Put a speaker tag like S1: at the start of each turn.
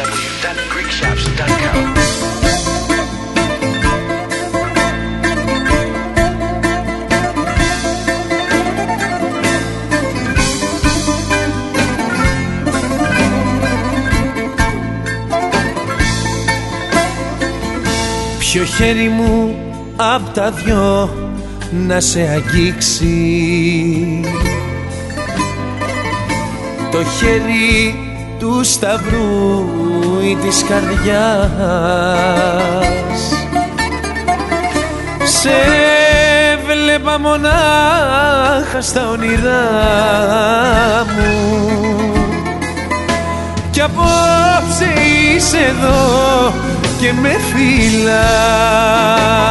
S1: www.greekshops.com.
S2: Ποιο χέρι μου απ' τα δυο να σε αγγίξει, το χέρι του σταυρού ή της καρδιάς. Σε βλέπα μονάχα στα όνειρά μου κι απόψε είσαι εδώ και με φυλάς.